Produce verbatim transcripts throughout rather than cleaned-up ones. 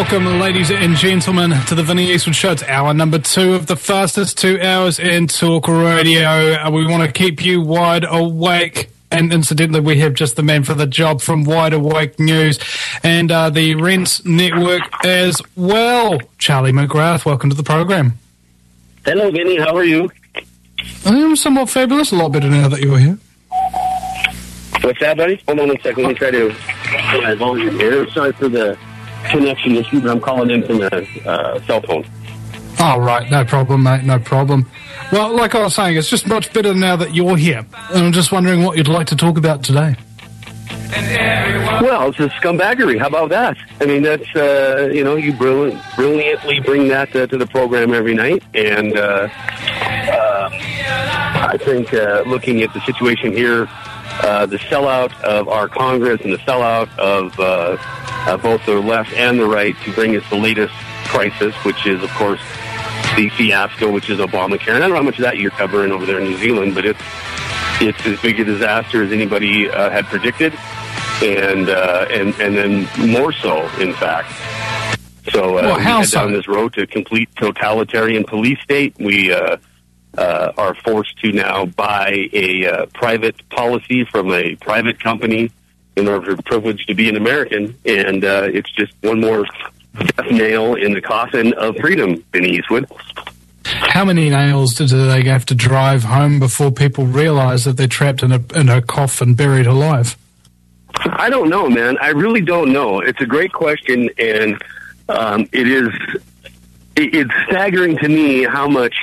Welcome, ladies and gentlemen, to the Vinny Eastwood Show. It's hour number two of the fastest two hours in talk radio. Uh, we want to keep you wide awake. And incidentally, we have just the man for the job from Wide Awake News and uh, the Rents Network as well. Charlie McGrath, welcome to the program. Hello, Vinny. How are you? I am somewhat fabulous. A lot better now that you're here. What's that, buddy? Hold on a second. Let me try to put my volume here. Sorry for the connection issue, but I'm calling in from the uh, cell phone. Oh, right. No problem, mate. No problem. Well, like I was saying, it's just much better now that you're here. And I'm just wondering what you'd like to talk about today. Well, it's a scumbaggery. How about that? I mean, that's, uh, you know, you brilliant, brilliantly bring that uh, to the program every night. And uh, uh, I think uh, looking at the situation here, uh, the sellout of our Congress and the sellout of uh, uh, both the left and the right to bring us the latest crisis, which is, of course, the fiasco, which is Obamacare. And I don't know how much of that you're covering over there in New Zealand, but it's it's as big a disaster as anybody uh, had predicted, and uh, and and then more so, in fact. So uh, well, we how head so? down this road to complete totalitarian police state. We uh, uh, are forced to now buy a uh, private policy from a private company in order to privilege to be an American, and uh, it's just one more death nail in the coffin of freedom in Eastwood. How many nails do they have to drive home before people realize that they're trapped in a, in a coffin, buried alive? I don't know, man. I really don't know. It's a great question, and um, it is it, it's staggering to me how much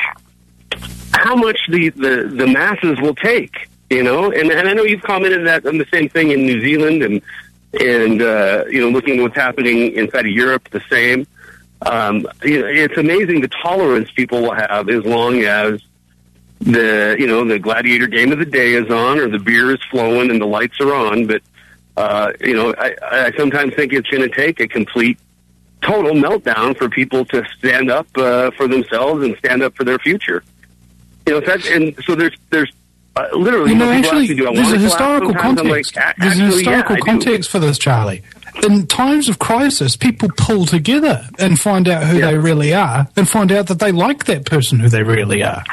how much the, the, the masses will take, you know? And, and I know you've commented that on the same thing in New Zealand, and And, uh, you know, looking at what's happening inside of Europe, the same. Um, you know, it's amazing the tolerance people will have as long as the, you know, the gladiator game of the day is on or the beer is flowing and the lights are on. But, uh, you know, I, I sometimes think it's going to take a complete, total meltdown for people to stand up uh, for themselves and stand up for their future. You know, that's, and so there's, there's, Uh, literally, you know, actually, do. there's a historical context. Like, there's a historical yeah, context for this, Charlie. In times of crisis, people pull together and find out who yeah. they really are, and find out that they like that person who they really are.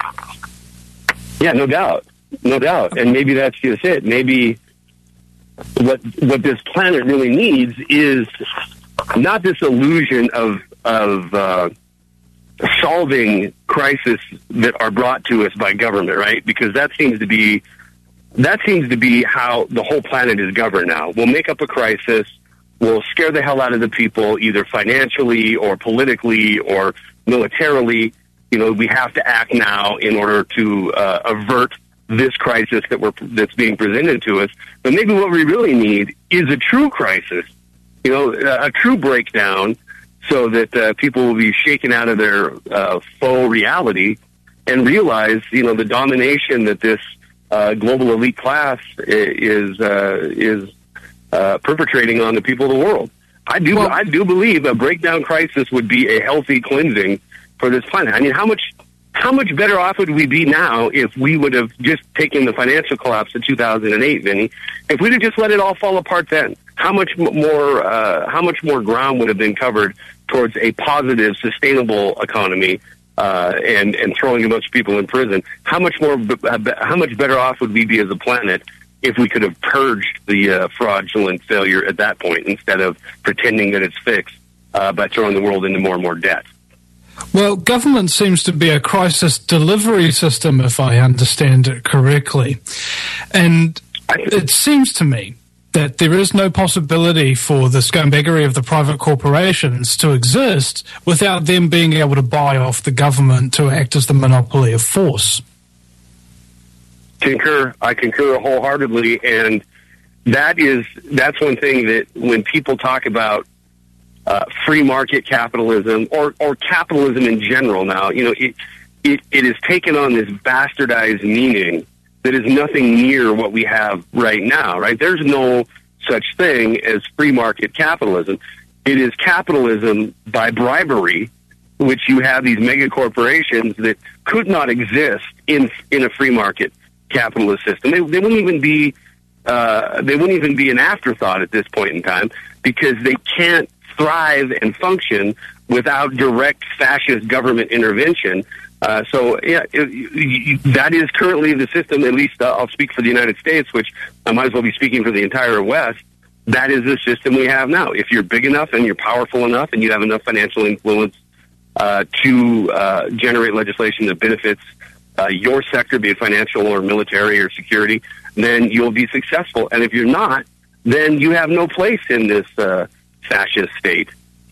Yeah, no doubt, no doubt. And maybe that's just it. Maybe what what this planet really needs is not this illusion of of. Uh, solving crises that are brought to us by government, right? Because that seems to be that seems to be how the whole planet is governed now. We'll make up a crisis, we'll scare the hell out of the people, either financially or politically or militarily. You know, we have to act now in order to uh, avert this crisis that we're that's being presented to us. But maybe what we really need is a true crisis, you know, a true breakdown, so that uh, people will be shaken out of their uh, faux reality and realize, you know, the domination that this uh, global elite class is uh, is uh, perpetrating on the people of the world. I do, well, I do believe a breakdown crisis would be a healthy cleansing for this planet. I mean, how much how much better off would we be now if we would have just taken the financial collapse of two thousand eight, Vinny? If we'd have just let it all fall apart then, how much more uh, how much more ground would have been covered towards a positive, sustainable economy, uh, and and throwing a bunch of people in prison? How much more, how much better off would we be as a planet if we could have purged the uh, fraudulent failure at that point instead of pretending that it's fixed uh, by throwing the world into more and more debt? Well, government seems to be a crisis delivery system, if I understand it correctly, and it seems to me that there is no possibility for the scumbaggery of the private corporations to exist without them being able to buy off the government to act as the monopoly of force. Concur. I concur wholeheartedly, and that is that's one thing that when people talk about uh, free market capitalism or, or capitalism in general now, you know, it, it, it has taken on this bastardized meaning that is nothing near what we have right now, right? There's no such thing as free market capitalism. It is capitalism by bribery, which you have these mega corporations that could not exist in in a free market capitalist system. They, they wouldn't even be uh, they wouldn't even be an afterthought at this point in time because they can't thrive and function without direct fascist government intervention. Uh, so, yeah, it, it, that is currently the system, at least uh, I'll speak for the United States, which I might as well be speaking for the entire West. That is the system we have now. If you're big enough and you're powerful enough and you have enough financial influence uh, to uh, generate legislation that benefits uh, your sector, be it financial or military or security, then you'll be successful. And if you're not, then you have no place in this uh, fascist state.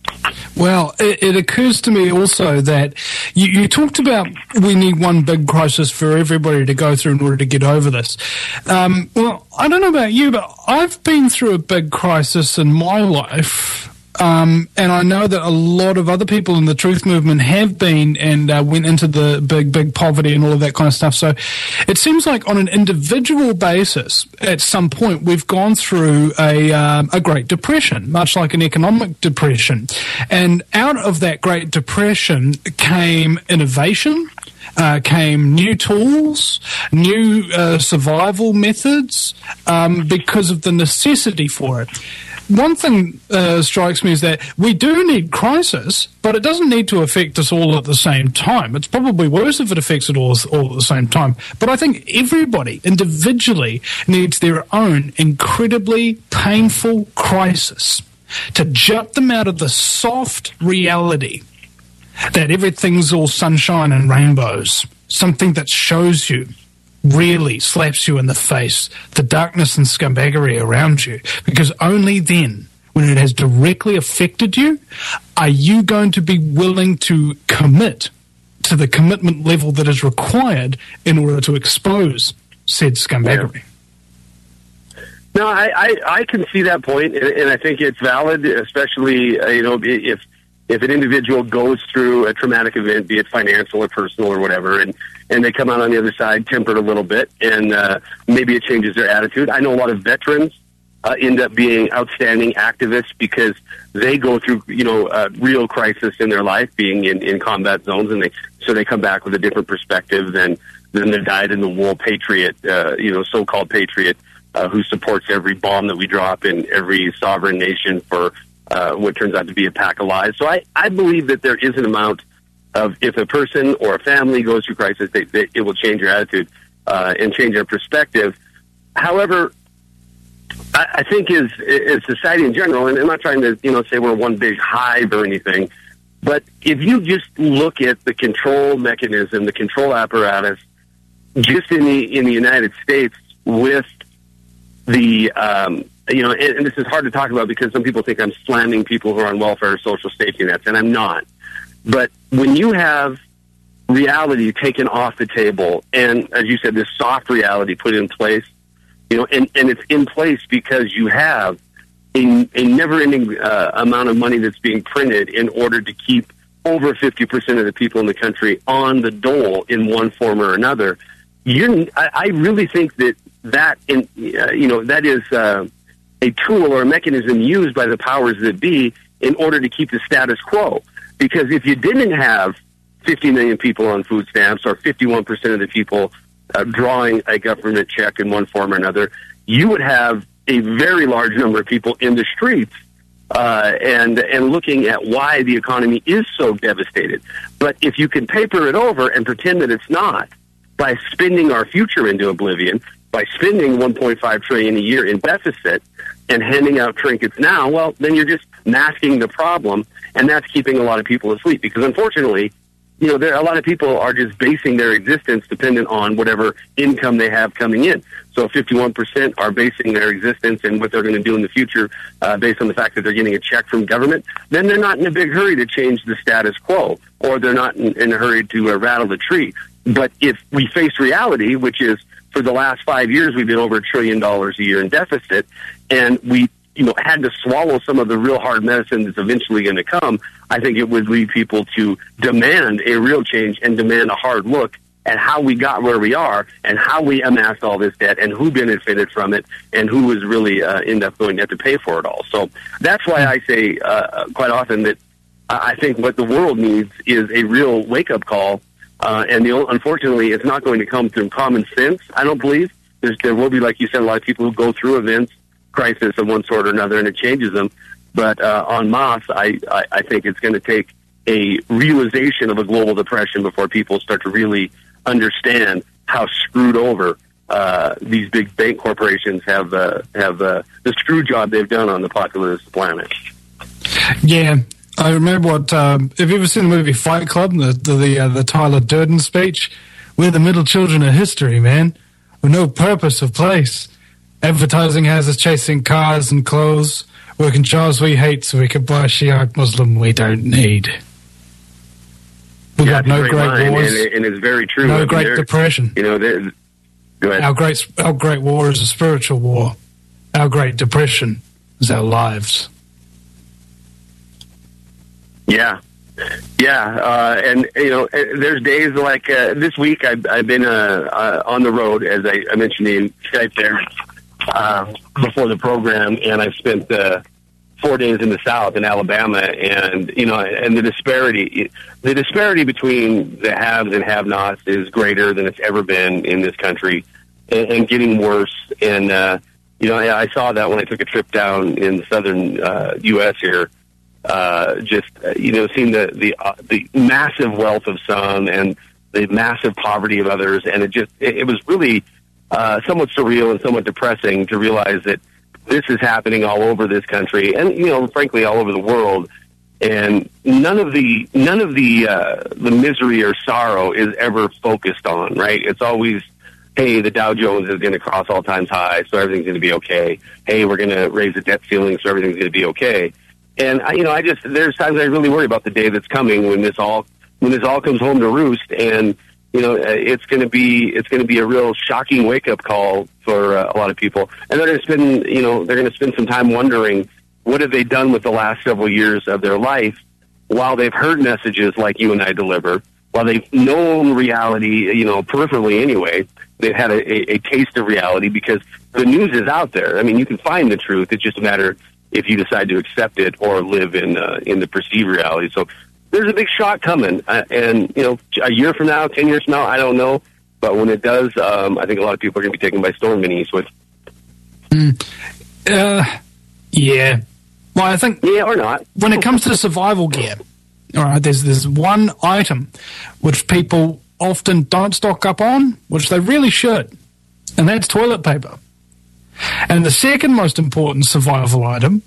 Well, it, it occurs to me also that you, you talked about we need one big crisis for everybody to go through in order to get over this. Um, well, I don't know about you, but I've been through a big crisis in my life. Um, and I know that a lot of other people in the truth movement have been and uh, went into the big, big poverty and all of that kind of stuff. So it seems like on an individual basis, at some point, we've gone through a, um, a Great Depression, much like an economic depression. And out of that Great Depression came innovation. Uh, came new tools, new uh, survival methods, um, because of the necessity for it. One thing uh, strikes me is that we do need crisis, but it doesn't need to affect us all at the same time. It's probably worse if it affects it all, all at the same time. But I think everybody individually needs their own incredibly painful crisis to jut them out of the soft reality that everything's all sunshine and rainbows, something that shows you, really slaps you in the face, the darkness and scumbaggery around you, because only then, when it has directly affected you, are you going to be willing to commit to the commitment level that is required in order to expose said scumbaggery. Yeah. No, I, I, I can see that point, and, and I think it's valid, especially, uh, you know, if if an individual goes through a traumatic event, be it financial or personal or whatever, and, and they come out on the other side tempered a little bit, and uh, maybe it changes their attitude. I know a lot of veterans uh, end up being outstanding activists because they go through, you know, a real crisis in their life, being in, in combat zones, and they so they come back with a different perspective than than the dyed-in-the-wool patriot, uh, you know, so-called patriot uh, who supports every bomb that we drop in every sovereign nation for Uh, what turns out to be a pack of lies. So I, I believe that there is an amount of, if a person or a family goes through crisis, they, they, it will change your attitude uh, and change your perspective. However, I, I think as, as society in general, and I'm not trying to you know say we're one big hive or anything, but if you just look at the control mechanism, the control apparatus, just in the in the United States with the um, You know, and, and this is hard to talk about because some people think I'm slamming people who are on welfare or social safety nets, and I'm not. But when you have reality taken off the table, and as you said, this soft reality put in place, you know, and, and it's in place because you have a, a never-ending uh, amount of money that's being printed in order to keep over fifty percent of the people in the country on the dole in one form or another. You're, I, I really think that that, in, uh, you know, that is... Uh, a tool or a mechanism used by the powers that be in order to keep the status quo. Because if you didn't have fifty million people on food stamps or fifty-one percent of the people uh, drawing a government check in one form or another, you would have a very large number of people in the streets uh, and and looking at why the economy is so devastated. But if you can paper it over and pretend that it's not by spending our future into oblivion, by spending one point five trillion dollars a year in deficit and handing out trinkets now, well, then you're just masking the problem, and that's keeping a lot of people asleep. Because unfortunately, you know, there a lot of people are just basing their existence dependent on whatever income they have coming in. So fifty-one percent are basing their existence and what they're going to do in the future uh, based on the fact that they're getting a check from government. Then they're not in a big hurry to change the status quo, or they're not in, in a hurry to uh, rattle the tree. But if we face reality, which is for the last five years, we've been over a trillion dollars a year in deficit, and we, you know, had to swallow some of the real hard medicine that's eventually going to come. I think it would lead people to demand a real change and demand a hard look at how we got where we are and how we amassed all this debt and who benefited from it and who was really uh, end up going to have to pay for it all. So that's why I say uh, quite often that I think what the world needs is a real wake-up call. Uh, and the, unfortunately, it's not going to come through common sense, I don't believe. There's, there will be, like you said, a lot of people who go through events, crisis of one sort or another, and it changes them. But uh, en masse, I, I, I think it's going to take a realization of a global depression before people start to really understand how screwed over uh, these big bank corporations have uh, have uh, the screw job they've done on the populace of the planet. Yeah, I remember what. Um, have you ever seen the movie Fight Club? The the the, uh, the Tyler Durden speech. We're the middle children of history, man. With no purpose of place. Advertising has us chasing cars and clothes, working jobs we hate so we can buy a Shiite Muslim we don't need. We've yeah, got no great, great line, wars. And, and it's very true. No I mean, Great Depression. You know, go ahead. Our great, our great war is a spiritual war. Our Great Depression is our lives. Yeah. Yeah, uh, and, you know, there's days like uh, this week I've, I've been uh, uh, on the road, as I, I mentioned in Skype there uh, before the program, and I've spent uh, four days in the South, in Alabama, and, you know, and the disparity, the disparity between the haves and have-nots is greater than it's ever been in this country, and, and getting worse. And, uh, you know, I, I saw that when I took a trip down in the southern uh, U S here. Uh, just, uh, you know, seeing the, the, uh, the massive wealth of some and the massive poverty of others. And it just, it, it was really, uh, somewhat surreal and somewhat depressing to realize that this is happening all over this country and, you know, frankly, all over the world. And none of the, none of the, uh, the misery or sorrow is ever focused on, right? It's always, hey, the Dow Jones is going to cross all times high, so everything's going to be okay. Hey, we're going to raise the debt ceiling, so everything's going to be okay. And I, you know, I just there's times I really worry about the day that's coming when this all when this all comes home to roost, and you know, it's going to be it's going to be a real shocking wake up call for uh, a lot of people, and they're going to spend you know they're going to spend some time wondering what have they done with the last several years of their life while they've heard messages like you and I deliver, while they've known reality, you know, peripherally anyway. They've had a, a, a taste of reality because the news is out there. I mean, you can find the truth. It's just a matter if you decide to accept it or live in uh, in the perceived reality. So there's a big shock coming. Uh, and, you know, a year from now, ten years from now, I don't know. But when it does, um, I think a lot of people are going to be taken by storm in Eastwood. Mm. Uh, yeah. Well, I think... Yeah, or not. When it comes to survival gear, all right, there's, there's one item which people often don't stock up on, which they really should, and that's toilet paper. And the second most important survival item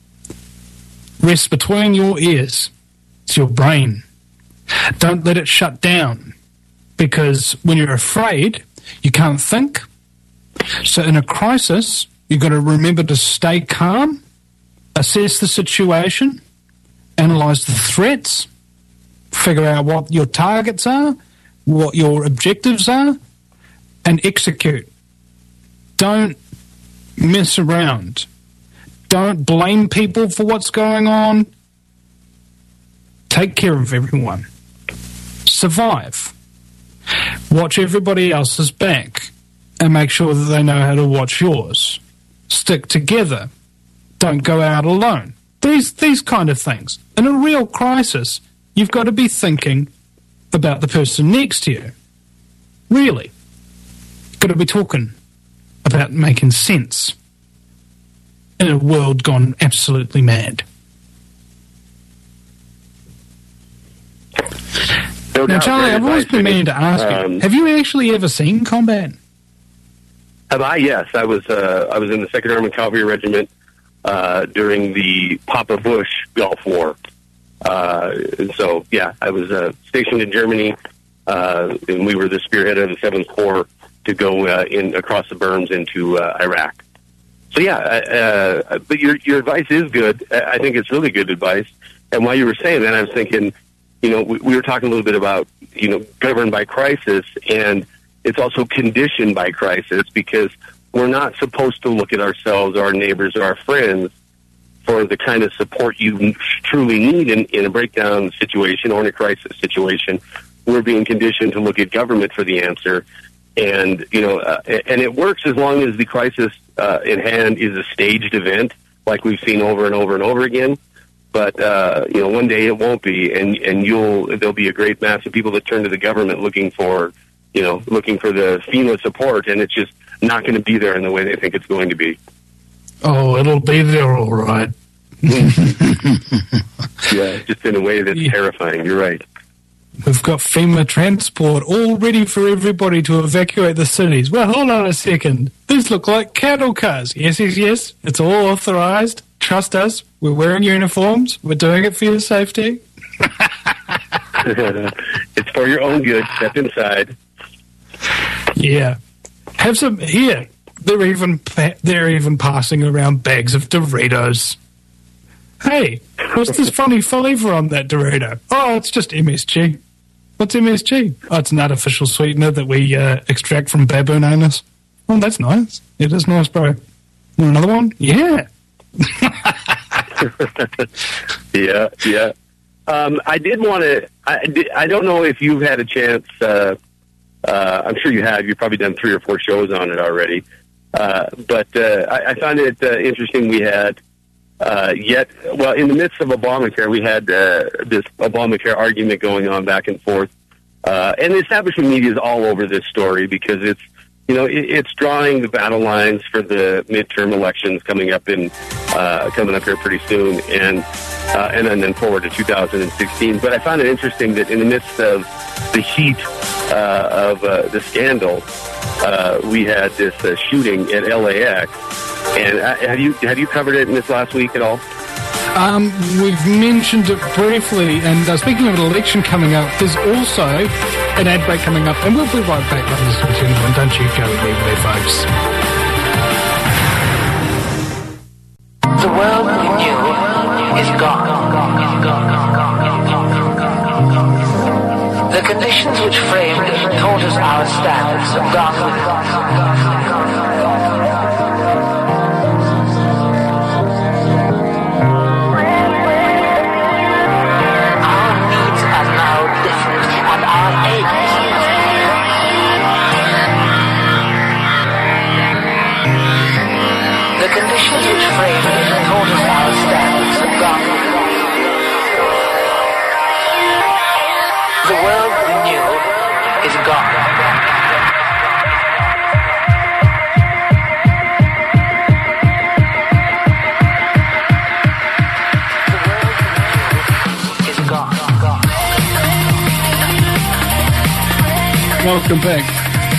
rests between your ears. It's your brain. Don't let it shut down, because when you're afraid, you can't think. So in a crisis, you've got to remember to stay calm, assess the situation, analyze the threats, figure out what your targets are, what your objectives are, and execute. Don't mess around. Don't blame people for what's going on. Take care of everyone. Survive. Watch everybody else's back and make sure that they know how to watch yours. Stick together. Don't go out alone. These these kind of things. In a real crisis, you've got to be thinking about the person next to you. Really. You've got to be talking about making sense in a world gone absolutely mad. No now, doubt, Charlie, I've always been meaning to ask um, you, have you actually ever seen combat? Have I? Yes. I was uh, I was in the second Armored Cavalry Regiment uh, during the Papa Bush Gulf War. Uh, and so, yeah, I was uh, stationed in Germany, uh, and we were the spearhead of the seventh Corps to go uh, in across the berms into uh, Iraq. So, yeah, uh, but your your advice is good. I think it's really good advice. And while you were saying that, I was thinking, you know, we, we were talking a little bit about, you know, governed by crisis, and it's also conditioned by crisis, because we're not supposed to look at ourselves or our neighbors or our friends for the kind of support you truly need in, in a breakdown situation or in a crisis situation. We're being conditioned to look at government for the answer. And, you know, uh, and it works as long as the crisis uh, in hand is a staged event, like we've seen over and over and over again. But, uh, you know, one day it won't be, and, and you'll, there'll be a great mass of people that turn to the government looking for, you know, looking for the FEMA support, and it's just not going to be there in the way they think it's going to be. Oh, it'll be there all right. Yeah, just in a way that's yeah. terrifying. You're right. We've got FEMA transport all ready for everybody to evacuate the cities. Well, hold on a second. These look like cattle cars. Yes, yes, yes. It's all authorized. Trust us. We're wearing uniforms. We're doing it for your safety. It's for your own good. Step inside. Yeah. Have some here. They're even they're even passing around bags of Doritos. Hey, what's this funny flavour on that Dorito? Oh, it's just M S G. What's M S G? Oh, it's an artificial sweetener that we uh, extract from baboon owners. Oh, that's nice. It is nice, bro. Want another one? Yeah. yeah, yeah. Um, I did want to. I, I don't know if you've had a chance. Uh, uh, I'm sure you have. You've probably done three or four shows on it already. Uh, but uh, I, I found it uh, interesting. We had uh, yet, well, in the midst of Obamacare, we had uh, this Obamacare argument going on back and forth, uh, and the establishment media is all over this story because it's, you know, it, it's drawing the battle lines for the midterm elections coming up in uh, coming up here pretty soon, and uh, and then, then forward to two thousand sixteen. But I found it interesting that in the midst of the heat uh, of uh, the scandal, uh, we had this uh, shooting at L A X. And uh, have you have you covered it in this last week at all? Um, we've mentioned it briefly, and uh, speaking of an election coming up, there's also an ad break coming up, and we'll be right back, ladies and gentlemen. Don't you go anywhere, folks. The world we knew is gone. The conditions which framed and taught us our standards have gone with it. The conditions which framed and taught us our standards have gone. The world we knew is gone. The world we knew is gone. Welcome back.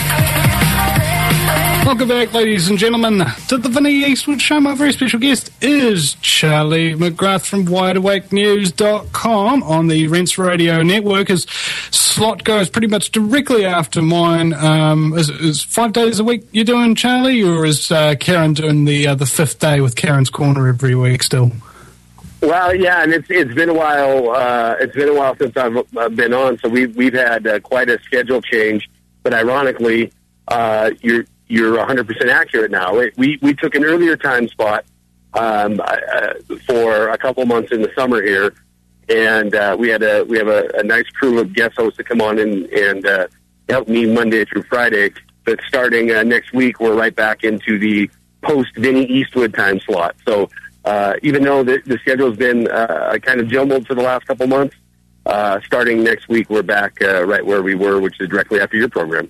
Welcome back, ladies and gentlemen, to the Vinny Eastwood Show. My very special guest is Charlie McGrath from wide awake news dot com on the Rents Radio Network. His slot goes pretty much directly after mine. Um, is, is five days a week you're doing, Charlie, or is uh, Karen doing the uh, the fifth day with Karen's Corner every week still? Well, yeah, and it's it's been a while. Uh, it's been a while since I've uh, been on, so we've we've had uh, quite a schedule change. But ironically, uh, you're You're one hundred percent accurate now. We we took an earlier time spot um, uh, for a couple months in the summer here, and uh, we had a we have a, a nice crew of guest hosts to come on and and uh, help me Monday through Friday. But starting uh, next week, we're right back into the post Vinny Eastwood time slot. So uh, even though the, the schedule's been uh, kind of jumbled for the last couple months, uh, starting next week, we're back uh, right where we were, which is directly after your program.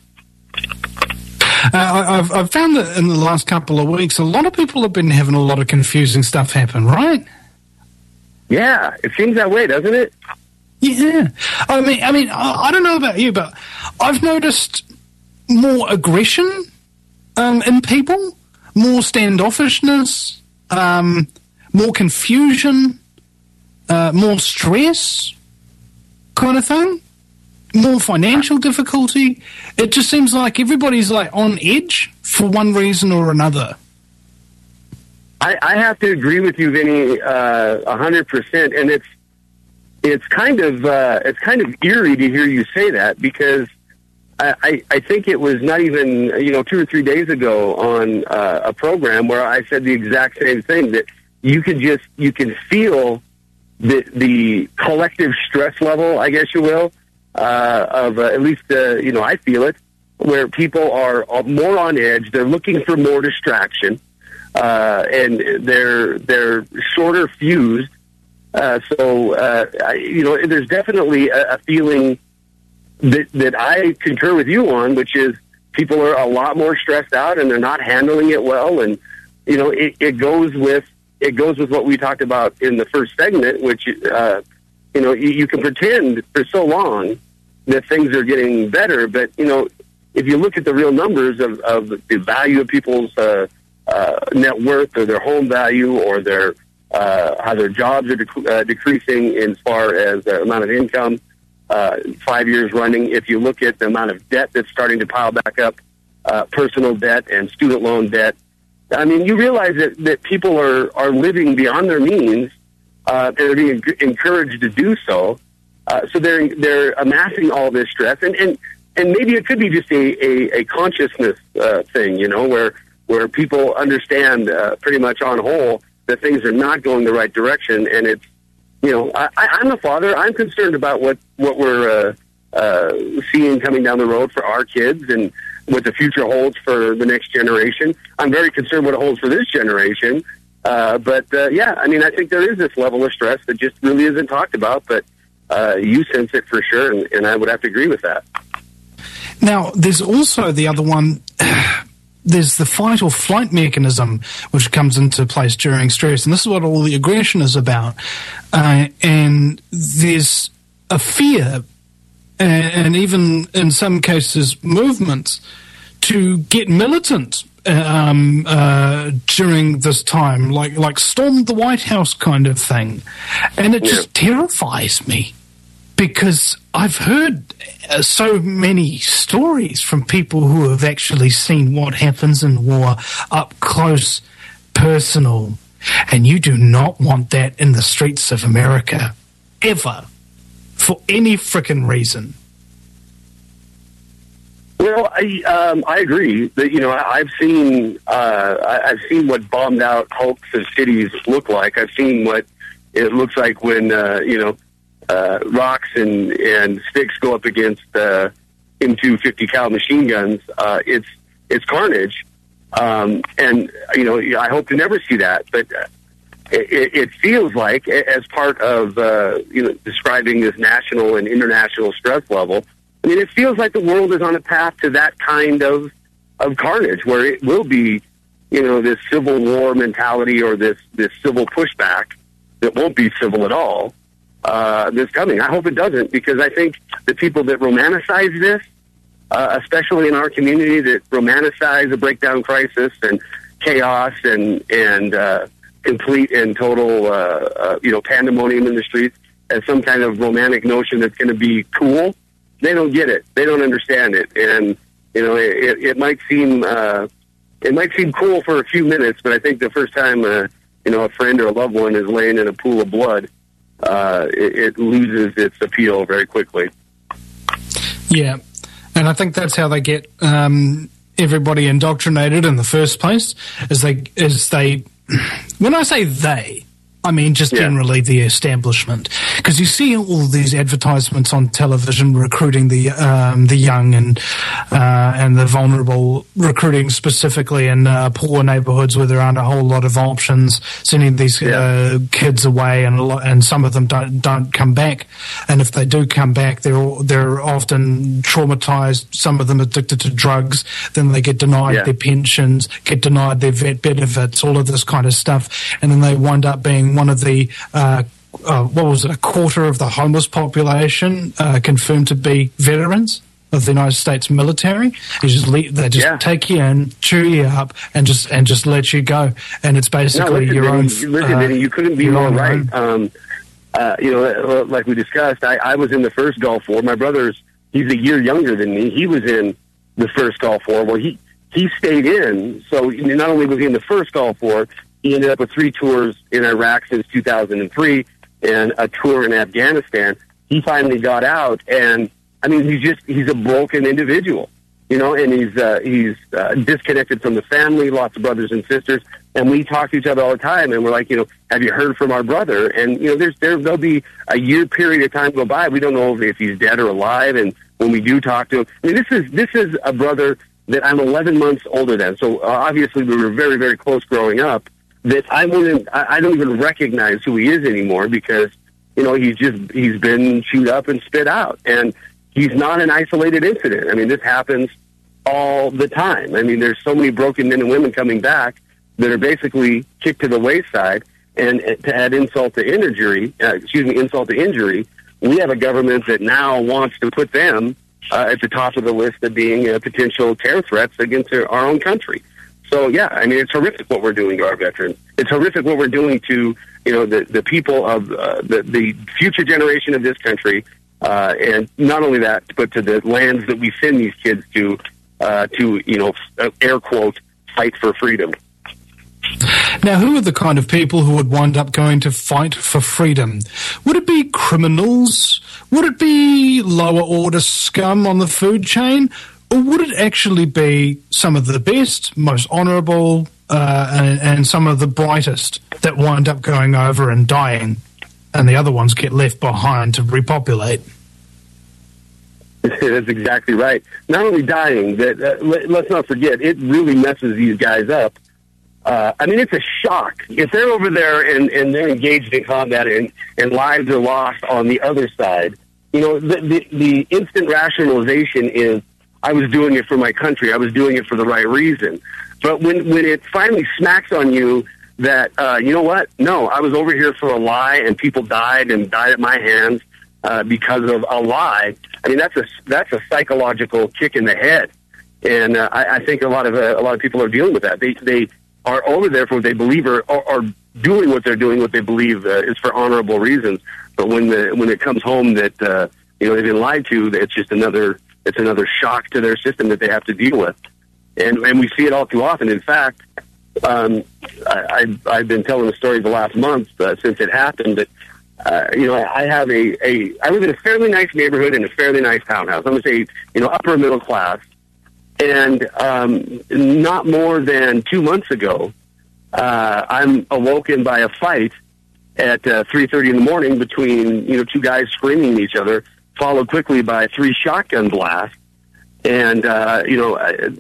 Uh, I've, I've found that in the last couple of weeks, a lot of people have been having a lot of confusing stuff happen, right? Yeah, it seems that way, doesn't it? Yeah. I mean, I mean, I, I don't know about you, but I've noticed more aggression um, in people, more standoffishness, um, more confusion, uh, more stress kind of thing. More financial difficulty. It just seems like everybody's like on edge for one reason or another. I, I have to agree with you, Vinny, a uh, hundred percent. And it's it's kind of uh, it's kind of eerie to hear you say that because I, I, I think it was not even you know two or three days ago on uh, a program where I said the exact same thing, that you can just you can feel the the collective stress level, I guess you will. Uh, of uh, at least, uh, you know, I feel it, where people are more on edge. They're looking for more distraction, uh, and they're they're shorter fused. Uh, so, uh, I, you know, there's definitely a, a feeling that that I concur with you on, which is people are a lot more stressed out and they're not handling it well. And you know, it, it goes with it goes with what we talked about in the first segment, which, uh, you know, you, you can pretend for so long that things are getting better, but, you know, if you look at the real numbers of, of the value of people's uh, uh, net worth or their home value or their uh, how their jobs are dec- uh, decreasing as far as the amount of income uh, five years running, if you look at the amount of debt that's starting to pile back up, uh, personal debt and student loan debt, I mean, you realize that, that people are, are living beyond their means. Uh, they're being encouraged to do so. Uh, so they're they're amassing all this stress, and, and, and maybe it could be just a, a, a consciousness uh, thing, you know, where where people understand uh, pretty much on whole that things are not going the right direction, and it's, you know, I, I'm a father. I'm concerned about what what we're uh, uh, seeing coming down the road for our kids and what the future holds for the next generation. I'm very concerned what it holds for this generation. Uh, but uh, yeah, I mean, I think there is this level of stress that just really isn't talked about, but uh, you sense it for sure, and, and I would have to agree with that. Now, there's also the other one. There's the fight or flight mechanism which comes into place during stress, and this is what all the aggression is about. Uh, and there's a fear, and, and even in some cases movements, to get militant um, uh, during this time, like like storm the White House kind of thing. And it just yeah. terrifies me, because I've heard uh, so many stories from people who have actually seen what happens in war up close, personal, and you do not want that in the streets of America, ever, for any frickin' reason. Well, I um, I agree that, you know, I've seen uh, I've seen what bombed out hulks of cities look like. I've seen what it looks like when uh, you know. Uh, rocks and, and sticks go up against uh, M two fifty cal machine guns. Uh, it's it's carnage, um, and you know I hope to never see that. But it, it feels like, as part of uh, you know describing this national and international stress level, I mean, it feels like the world is on a path to that kind of of carnage, where it will be, you know, this civil war mentality or this this civil pushback that won't be civil at all. Uh, this coming. I hope it doesn't, because I think the people that romanticize this, uh, especially in our community, that romanticize a breakdown crisis and chaos and and uh, complete and total, uh, uh, you know, pandemonium in the streets as some kind of romantic notion that's going to be cool, they don't get it. They don't understand it, and you know, it, it might seem uh, it might seem cool for a few minutes, but I think the first time, uh, you know, a friend or a loved one is laying in a pool of blood, Uh, it, it loses its appeal very quickly. Yeah, and I think that's how they get um, everybody indoctrinated in the first place. Is they, is they. When I say they, I mean just yeah. generally the establishment, because you see all these advertisements on television recruiting the um, the young and uh, and the vulnerable, recruiting specifically in uh, poor neighbourhoods where there aren't a whole lot of options, sending these yeah. uh, kids away, and a lot, and some of them don't don't come back, and if they do come back, they're they're often traumatised. Some of them addicted to drugs, then they get denied yeah. their pensions, get denied their vet benefits, all of this kind of stuff, and then they wind up being one of the, uh, uh, what was it, a quarter of the homeless population uh, confirmed to be veterans of the United States military. You just leave, they just yeah. take you in, chew you up, and just and just let you go. And it's basically no, listen, your Vinny, own. Listen, uh, Vinny, you couldn't be more right. Um, uh, you know, like we discussed, I, I was in the first Gulf War. My brother's, he's a year younger than me. He was in the first Gulf War. Well, he he stayed in. So not only was he in the first Gulf War, he ended up with three tours in Iraq since two thousand three and a tour in Afghanistan. He finally got out, and I mean, he's just, he's a broken individual, you know, and he's, uh, he's uh, disconnected from the family, lots of brothers and sisters. And we talk to each other all the time, and we're like, you know, have you heard from our brother? And, you know, there's, there, there'll be a year period of time go by. We don't know if he's dead or alive. And when we do talk to him, I mean, this is, this is a brother that I'm eleven months older than. So uh, obviously we were very, very close growing up. That I wouldn't, I don't even recognize who he is anymore, because, you know, he's just, he's been chewed up and spit out. And he's not an isolated incident. I mean, this happens all the time. I mean, there's so many broken men and women coming back that are basically kicked to the wayside. And to add insult to injury, uh, excuse me, insult to injury, we have a government that now wants to put them uh, at the top of the list of being uh, potential terror threats against our own country. So, yeah, I mean, it's horrific what we're doing to our veterans. It's horrific what we're doing to, you know, the, the people of uh, the, the future generation of this country. Uh, and not only that, but to the lands that we send these kids to, uh, to, you know, air quote, fight for freedom. Now, who are the kind of people who would wind up going to fight for freedom? Would it be criminals? Would it be lower order scum on the food chain? Or would it actually be some of the best, most honourable, uh, and, and some of the brightest that wind up going over and dying, and the other ones get left behind to repopulate? That's exactly right. Not only dying, that uh, let, let's not forget, it really messes these guys up. Uh, I mean, it's a shock. If they're over there and, and they're engaged in combat and, and lives are lost on the other side, you know, the, the, the instant rationalization is, I was doing it for my country. I was doing it for the right reason. But when, when it finally smacks on you that, uh, you know what? No, I was over here for a lie and people died and died at my hands uh, because of a lie. I mean, that's a, that's a psychological kick in the head. And uh, I, I think a lot of uh, a lot of people are dealing with that. They they are over there for what they believe or are doing what they're doing, what they believe uh, is for honorable reasons. But when the when it comes home that uh, you know they've been lied to, it's just another it's another shock to their system that they have to deal with. And and we see it all too often. In fact, um, I, I've, I've been telling the story the last month uh, since it happened that uh, you know I have a, a I live in a fairly nice neighborhood in a fairly nice townhouse. I'm going to say you know upper middle class. And um, not more than two months ago, uh, I'm awoken by a fight at uh, three thirty in the morning between you know two guys screaming at each other, followed quickly by three shotgun blasts. And uh, you know, a,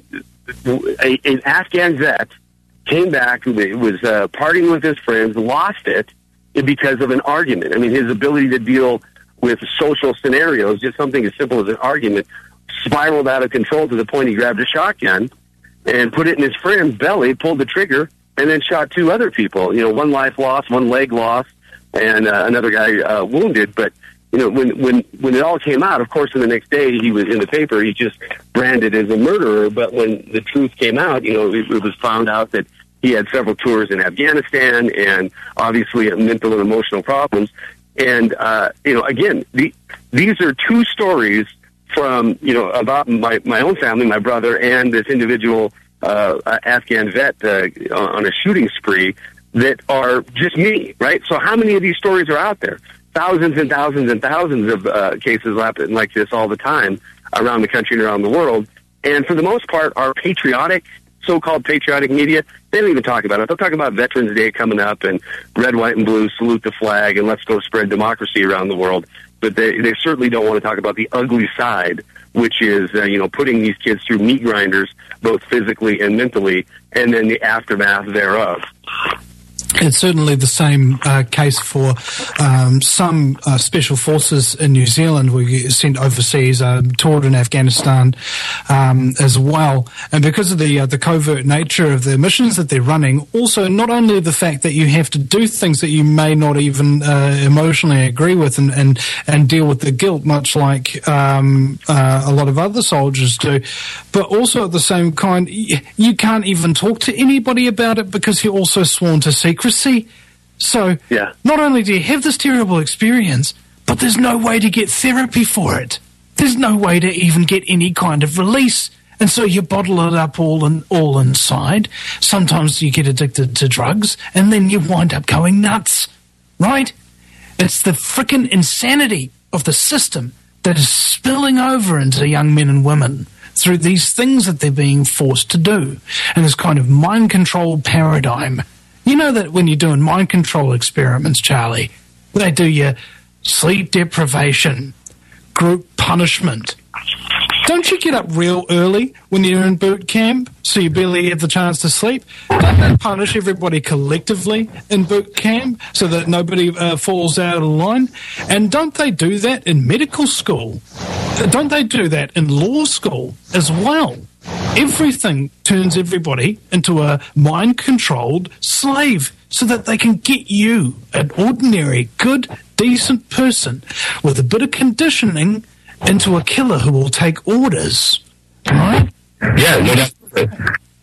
a, an Afghan vet came back, was uh, partying with his friends, lost it because of an argument. I mean, his ability to deal with social scenarios, just something as simple as an argument, spiraled out of control to the point he grabbed a shotgun and put it in his friend's belly, pulled the trigger, and then shot two other people. You know, one life lost, one leg lost, and uh, another guy uh, wounded. But you know, when when when it all came out, of course, in the next day he was in the paper. He just branded as a murderer. But when the truth came out, you know, it, it was found out that he had several tours in Afghanistan and obviously mental and emotional problems. And uh, you know, again, the, these are two stories from, you know, about my, my own family, my brother, and this individual uh, Afghan vet uh, on a shooting spree that are just me, right? So how many of these stories are out there? Thousands and thousands and thousands of uh, cases happen like this all the time around the country and around the world. And for the most part, our patriotic, so-called patriotic media, they don't even talk about it. They'll talk about Veterans Day coming up and red, white, and blue, salute the flag, and let's go spread democracy around the world. But they, they certainly don't want to talk about the ugly side, which is, uh, you know, putting these kids through meat grinders, both physically and mentally, and then the aftermath thereof. It's certainly the same uh, case for um, some uh, special forces in New Zealand. We sent overseas, uh, toured in Afghanistan um, as well. And because of the uh, the covert nature of the missions that they're running, also not only the fact that you have to do things that you may not even uh, emotionally agree with and, and, and deal with the guilt, much like um, uh, a lot of other soldiers do, but also at the same kind, you can't even talk to anybody about it because you're also sworn to secrecy. So, yeah. Not only do you have this terrible experience, but there's no way to get therapy for it. There's no way to even get any kind of release. And so you bottle it up all in, all inside. Sometimes you get addicted to drugs, and then you wind up going nuts, right? It's the frickin' insanity of the system that is spilling over into young men and women through these things that they're being forced to do. And this kind of mind control paradigm. You know that when you're doing mind control experiments, Charlie, they do your sleep deprivation, group punishment. Don't you get up real early when you're in boot camp so you barely have the chance to sleep? Don't they punish everybody collectively in boot camp so that nobody uh, falls out of line? And don't they do that in medical school? Don't they do that in law school as well? Everything turns everybody into a mind-controlled slave so that they can get you, an ordinary, good, decent person with a bit of conditioning, into a killer who will take orders. Right? Yeah, no doubt.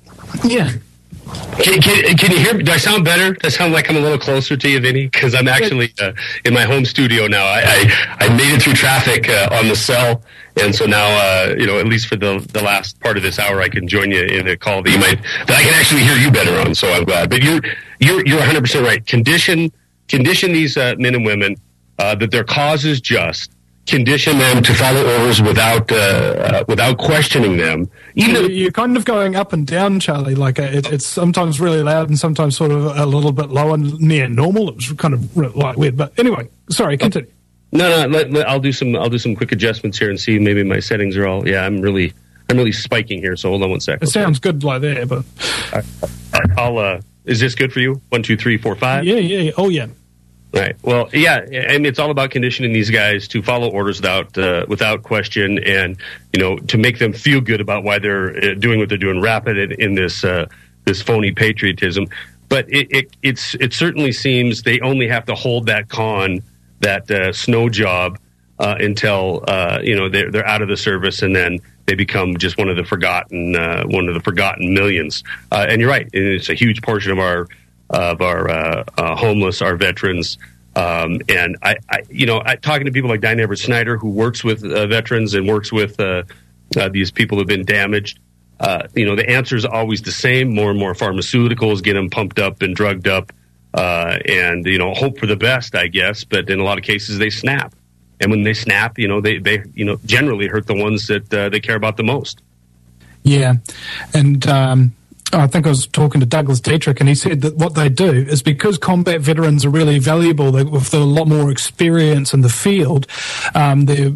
Yeah. Can, can, can you hear me? Do I sound better? Do I sound like I'm a little closer to you, Vinny? Because I'm actually uh, in my home studio now. I, I, I made it through traffic uh, on the cell, and so now, uh, you know, at least for the the last part of this hour, I can join you in a call that you might that I can actually hear you better on. So I'm glad. But you're you're you're one hundred percent right. Condition condition these uh, men and women uh, that their cause is just. Condition them to follow orders without uh, uh, without questioning them. Even you're kind of going up and down, Charlie. Like it, it's sometimes really loud and sometimes sort of a little bit low and near normal. It was kind of like weird, but anyway, sorry, continue. No, no, let, let, I'll do some. I'll do some quick adjustments here and see maybe my settings are all. Yeah, I'm really, I'm really spiking here. So hold on one second. It sounds good like there, but I, I'll. Uh, is this good for you? One, two, three, four, five. Yeah, yeah, yeah. Oh, yeah. Right. Well, yeah, and it's all about conditioning these guys to follow orders without uh, without question, and you know, to make them feel good about why they're uh, doing what they're doing, rapid in, in this uh, this phony patriotism. But it, it it's it certainly seems they only have to hold that con, that uh, snow job, uh, until uh, you know they're they're out of the service, and then they become just one of the forgotten uh, one of the forgotten millions. Uh, and you're right; it's a huge portion of our. of our uh, uh, homeless, our veterans. Um, and, I, I, you know, I, talking to people like Diane Everett Snyder, who works with uh, veterans and works with uh, uh, these people who have been damaged, uh, you know, the answer is always the same. More and more pharmaceuticals, get them pumped up and drugged up, uh, and, you know, hope for the best, I guess. But in a lot of cases, they snap. And when they snap, you know, they, they you know, generally hurt the ones that uh, they care about the most. Yeah. And, um I think I was talking to Douglas Dietrich, and he said that what they do is because combat veterans are really valuable, they, with a lot more experience in the field, um, they're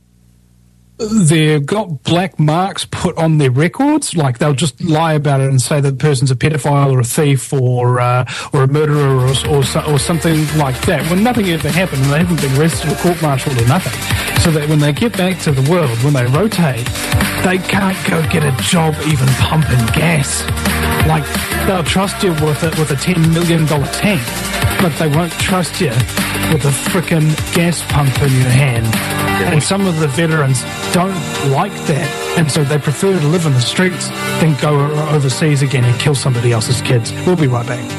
they've got black marks put on their records. Like they'll just lie about it and say that the person's a pedophile or a thief or uh, or a murderer or or, or something like that. When nothing ever happened, and they haven't been arrested or court-martialed or nothing. So that when they get back to the world, when they rotate, they can't go get a job even pumping gas. Like they'll trust you with a, with a ten million dollar tank, but they won't trust you with a frickin' gas pump in your hand. And some of the veterans don't like that, and so they prefer to live in the streets than go overseas again and kill somebody else's kids. We'll be right back.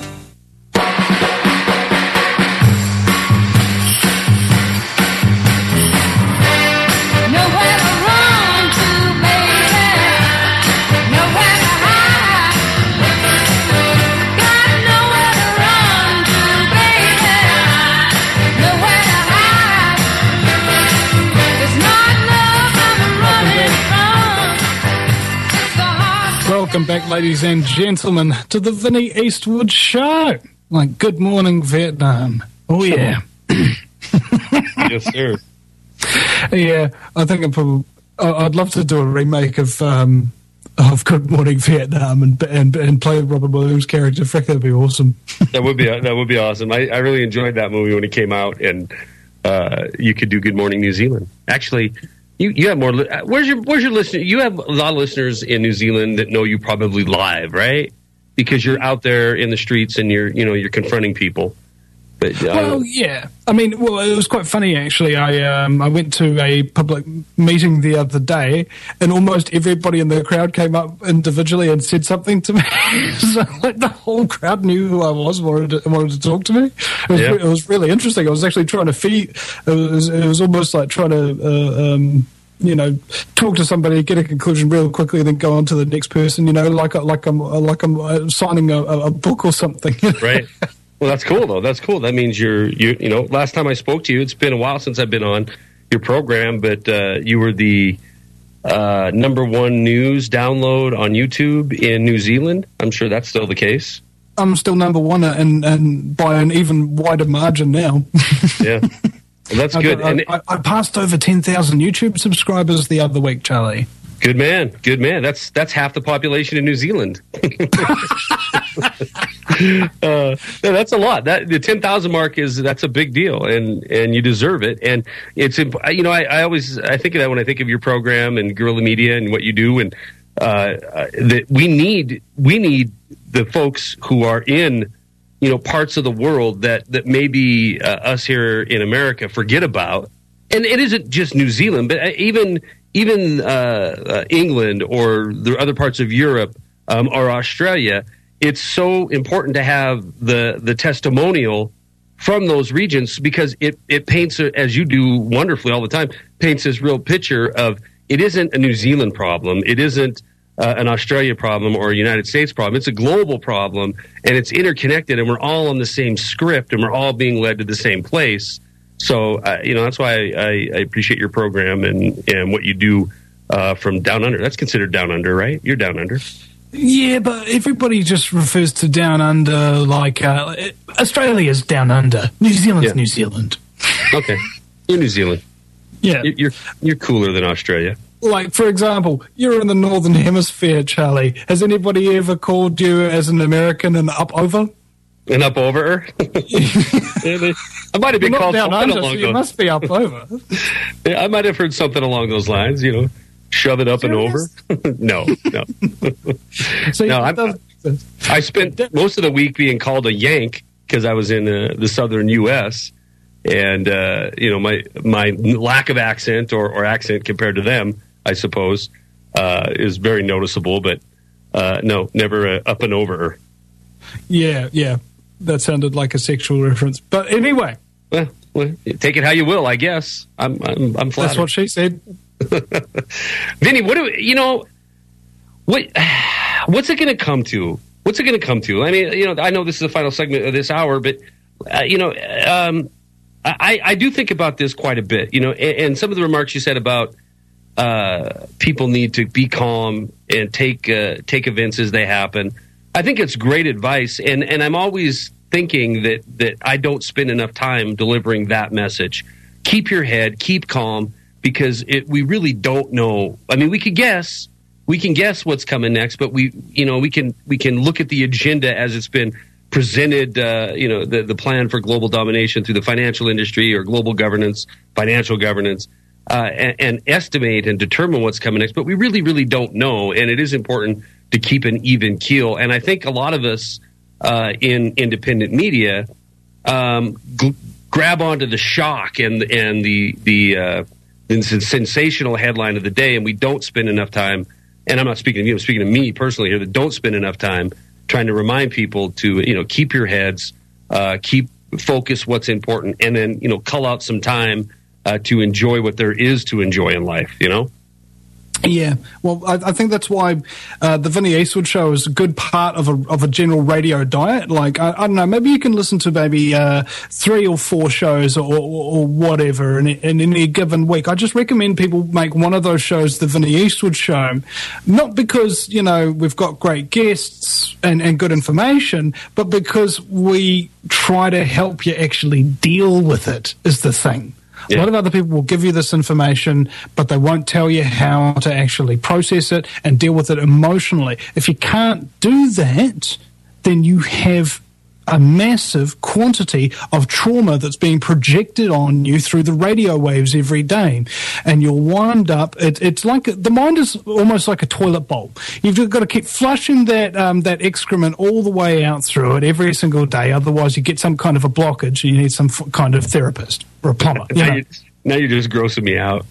Welcome back, ladies and gentlemen, to the Vinny Eastwood Show. Like, good morning, Vietnam. Oh, yeah. Yes, sir. Yeah, I think I'm probably, I'd love to do a remake of um, of Good Morning Vietnam and and, and play Robin Williams' character. Frick, that'd be awesome. That would be that would be awesome. I, I really enjoyed that movie when it came out, and uh, you could do Good Morning New Zealand. Actually. You you have more. Where's your Where's your listener? You have a lot of listeners in New Zealand that know you probably live, right? Because you're out there in the streets and you're you know you're confronting people. But, uh, well, yeah. I mean, well, it was quite funny actually. I um I went to a public meeting the other day, and almost everybody in the crowd came up individually and said something to me. So like the whole crowd knew who I was, wanted to, wanted to talk to me. It was, yeah. it was really interesting. I was actually trying to feed. It was it was almost like trying to. Uh, um, you know, talk to somebody, get a conclusion real quickly, then go on to the next person. You know, like like I'm like I'm signing a, a book or something. Right. Well, that's cool though. That's cool. That means you're you you know. Last time I spoke to you, it's been a while since I've been on your program, but uh, you were the uh, number one news download on YouTube in New Zealand. I'm sure that's still the case. I'm still number one, and and by an even wider margin now. Yeah. Well, that's good. I, and I, I passed over ten thousand YouTube subscribers the other week, Charlie. Good man, good man. That's that's half the population in New Zealand. uh, that's a lot. That the ten thousand mark is that's a big deal, and and you deserve it. And it's you know I, I always I think of that when I think of your program and Guerrilla Media and what you do. And uh, that we need we need the folks who are in, you know, parts of the world that that maybe uh, us here in America forget about. And it isn't just New Zealand, but even even uh, uh, England or the other parts of Europe um, or Australia. It's so important to have the the testimonial from those regions because it, it paints, as you do wonderfully all the time, paints this real picture of it isn't a New Zealand problem. It isn't uh, an Australia problem or a United States problem. It's a global problem, and it's interconnected, and we're all on the same script, and we're all being led to the same place. So, uh, you know, that's why I, I appreciate your program and, and what you do uh, from Down Under. That's considered Down Under, right? You're Down Under. Yeah, but everybody just refers to Down Under like uh, Australia's Down Under. New Zealand's yeah. New Zealand. Okay. You're New Zealand. Yeah. You're, you're cooler than Australia. Like, for example, you're in the Northern Hemisphere, Charlie. Has anybody ever called you as an American an up-over? An up-over? I might have been well, called down something under, along so those you must be up-over. I might have heard something along those lines, you know. Shove it up Serious? and over? no, no. so no I'm, I spent most of the week being called a Yank because I was in uh, the southern U S and uh, you know my my lack of accent or, or accent compared to them, I suppose, uh, is very noticeable. But uh, no, never uh, up and over. Yeah, yeah, that sounded like a sexual reference. But anyway, well, well take it how you will. I guess I'm I'm, I'm flattered. That's what she said. Vinny, what do you know? What what's it going to come to? What's it going to come to? I mean, you know, I know this is the final segment of this hour, but uh, you know, um, I, I do think about this quite a bit. You know, and, and some of the remarks you said about uh, people need to be calm and take uh, take events as they happen. I think it's great advice, and and I'm always thinking that that I don't spend enough time delivering that message. Keep your head, keep calm. Because it, we really don't know. I mean, we could guess, we can guess what's coming next, but we, you know, we can we can look at the agenda as it's been presented. Uh, you know, the the plan for global domination through the financial industry or global governance, financial governance, uh, and, and estimate and determine what's coming next. But we really, really don't know, and it is important to keep an even keel. And I think a lot of us uh, in independent media um, g- grab onto the shock and and the the uh, It's a sensational headline of the day, and we don't spend enough time, and I'm not speaking to you, I'm speaking to me personally here, that don't spend enough time trying to remind people to, you know, keep your heads, uh, keep focus what's important, and then, you know, cull out some time uh, to enjoy what there is to enjoy in life, you know? Yeah, well, I, I think that's why uh, the Vinny Eastwood Show is a good part of a of a general radio diet. Like, I, I don't know, maybe you can listen to maybe uh, three or four shows or, or, or whatever in, in any given week. I just recommend people make one of those shows the Vinny Eastwood Show, not because, you know, we've got great guests and, and good information, but because we try to help you actually deal with it is the thing. Yeah. A lot of other people will give you this information, but they won't tell you how to actually process it and deal with it emotionally. If you can't do that, then you have a massive quantity of trauma that's being projected on you through the radio waves every day. And you'll wind up, it, it's like, the mind is almost like a toilet bowl. You've got to keep flushing that um, that excrement all the way out through it every single day. Otherwise, you get some kind of a blockage and you need some f- kind of therapist or a plumber. You now, know? you're, now you're just grossing me out.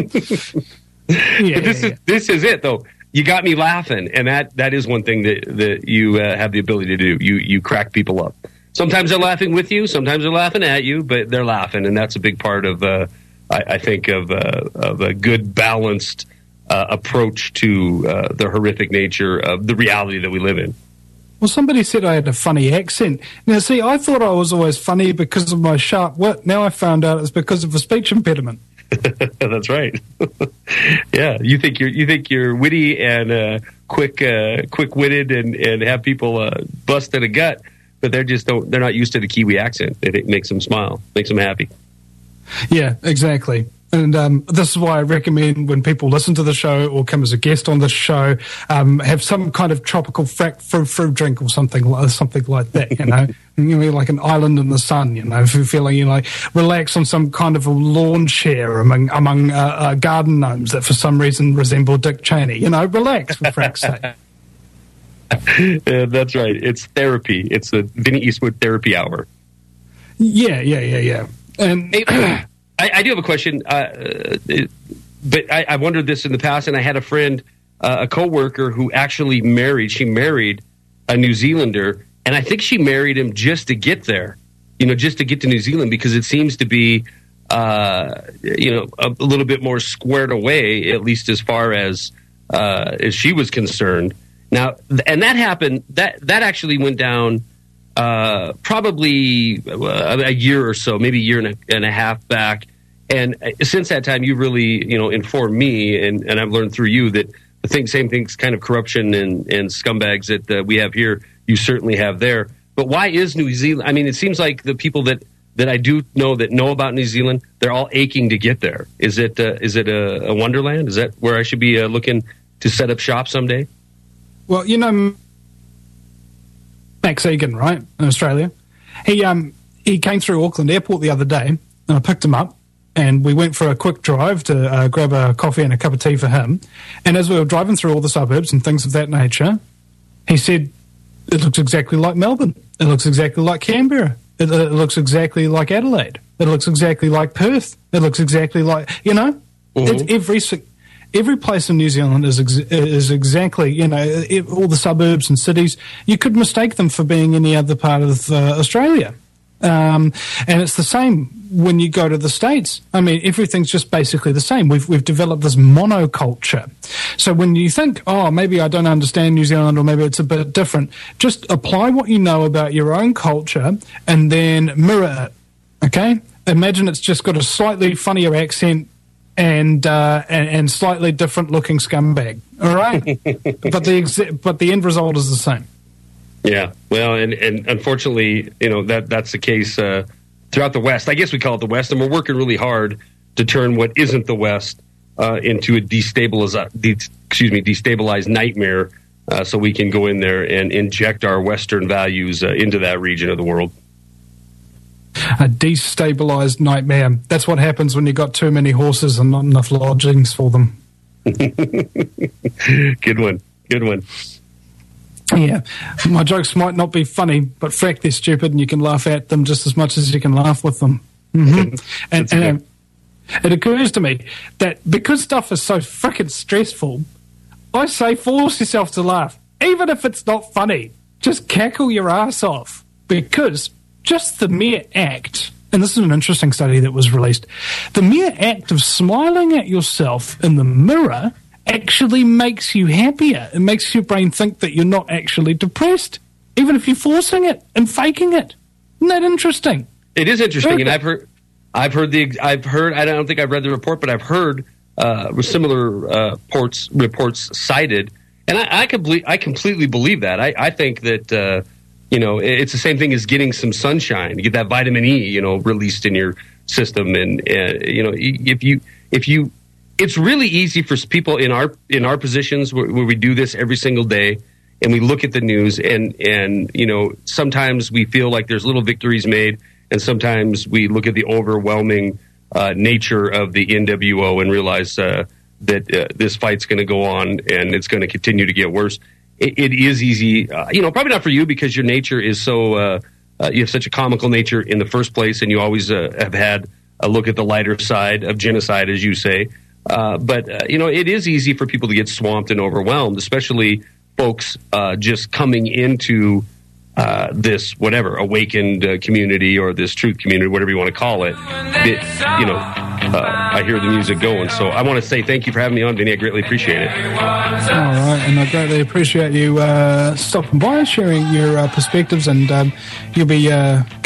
yeah, but this yeah, is yeah. this is it, though. You got me laughing, and that, that is one thing that, that you uh, have the ability to do. You you crack people up. Sometimes they're laughing with you, sometimes they're laughing at you, but they're laughing, and that's a big part of, uh, I, I think, of uh, of a good balanced uh, approach to uh, the horrific nature of the reality that we live in. Well, somebody said I had a funny accent. Now, see, I thought I was always funny because of my sharp wit. Now I found out it's because of a speech impediment. That's right. Yeah, you think you're you think you're witty and uh, quick, uh, quick witted, and, and have people uh, bust in a gut, but they're just don't they're not used to the Kiwi accent. It makes them smile, makes them happy. Yeah, exactly. And um, this is why I recommend when people listen to the show or come as a guest on the show, um, have some kind of tropical frac fruit, fruit drink or something like something like that. You know, you know, like an island in the sun. You know, if you're feeling you know relax on some kind of a lawn chair among among uh, uh, garden gnomes that for some reason resemble Dick Cheney. You know, relax for frack's sake. Yeah, that's right. It's therapy. It's a Vinny Eastwood therapy hour. Yeah, yeah, yeah, yeah. And I, I do have a question, uh, but I, I wondered this in the past, and I had a friend, uh, a coworker, who actually married. She married a New Zealander, and I think she married him just to get there, you know, just to get to New Zealand, because it seems to be, uh, you know, a, a little bit more squared away, at least as far as uh, as she was concerned. Now, and that happened. That that actually went down. Uh, probably a, a year or so, maybe a year and a, and a half back. And since that time, you've really, you know, informed me, and, and I've learned through you that the thing, same things, kind of corruption and, and scumbags that uh, we have here, you certainly have there. But why is New Zealand? I mean, it seems like the people that, that I do know that know about New Zealand, they're all aching to get there. Is it uh, is it a, a wonderland? Is that where I should be uh, looking to set up shop someday? Well, you know, Max Egan, right, in Australia. He um he came through Auckland Airport the other day, and I picked him up, and we went for a quick drive to uh, grab a coffee and a cup of tea for him. And as we were driving through all the suburbs and things of that nature, he said, "It looks exactly like Melbourne. It looks exactly like Canberra. It, it looks exactly like Adelaide. It looks exactly like Perth. It looks exactly like you know, mm-hmm. it's every." Every place in New Zealand is ex- is exactly, you know, it, all the suburbs and cities. You could mistake them for being any other part of uh, Australia. Um, and it's the same when you go to the States. I mean, everything's just basically the same. We've we've developed this monoculture. So when you think, oh, maybe I don't understand New Zealand, or maybe it's a bit different, just apply what you know about your own culture and then mirror it, okay? Imagine it's just got a slightly funnier accent, and, uh, and and slightly different looking scumbag. All right, but the exa- but the end result is the same. Yeah, well, and, and unfortunately, you know that that's the case uh, throughout the West. I guess we call it the West, and we're working really hard to turn what isn't the West uh, into a destabilize, de- excuse me, destabilized nightmare, uh, so we can go in there and inject our Western values uh, into that region of the world. A destabilized nightmare. That's what happens when you've got too many horses and not enough lodgings for them. Good one. Good one. Yeah. My jokes might not be funny, but frack, they're stupid, and you can laugh at them just as much as you can laugh with them. Mm-hmm. and and um, it occurs to me that because stuff is so frickin' stressful, I say force yourself to laugh. Even if it's not funny, just cackle your ass off. Because just the mere act, and this is an interesting study that was released, the mere act of smiling at yourself in the mirror actually makes you happier. It makes your brain think that you're not actually depressed, even if you're forcing it and faking it. Isn't that interesting? It is interesting, and I've heard, I've heard the, I've heard. I don't think I've read the report, but I've heard uh, similar uh, reports reports cited, and I, I completely, I completely believe that. I, I think that. Uh, You know, it's the same thing as getting some sunshine. You get that vitamin E, you know, released in your system, and uh, you know, if you if you, it's really easy for people in our in our positions where, where we do this every single day, and we look at the news, and and you know, sometimes we feel like there's little victories made, and sometimes we look at the overwhelming uh, nature of the N W O and realize uh, that uh, this fight's going to go on and it's going to continue to get worse. It is easy, uh, you know, probably not for you because your nature is so, uh, uh, you have such a comical nature in the first place, and you always uh, have had a look at the lighter side of genocide, as you say. Uh, but, uh, you know, it is easy for people to get swamped and overwhelmed, especially folks uh, just coming into uh, this, whatever, awakened uh, community or this truth community, whatever you want to call it. It you know, uh, I hear the music going. So I want to say thank you for having me on, Vinny. I greatly appreciate it. All right, and I greatly appreciate you uh, stopping by, sharing your uh, perspectives, and um, you'll be uh, coming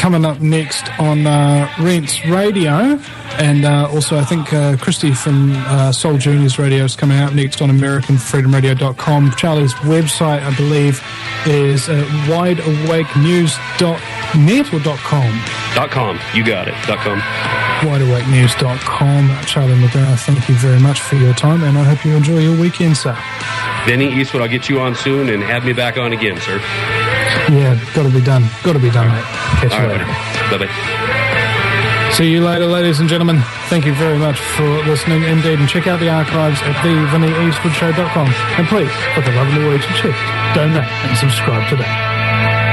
coming up next on uh, Rents Radio. And uh, also, I think uh, Christy from uh, Soul Juniors Radio is coming out next on American Freedom Radio dot com. Charlie's website, I believe, is uh, wide awake news dot net or .com? .com. You got it. .com. wide awake news dot com. Charlie McGrath, thank you very much for your time, and I hope you enjoy your weekend, sir. Denny Eastwood, I'll get you on soon and have me back on again, sir. Yeah, got to be done. Got to be done, mate. Catch you later. Bye-bye. See you later, ladies and gentlemen. Thank you very much for listening indeed, and check out the archives at the vinnie eastwood show dot com. And please, for the love of the Norwegian chief, donate and subscribe today.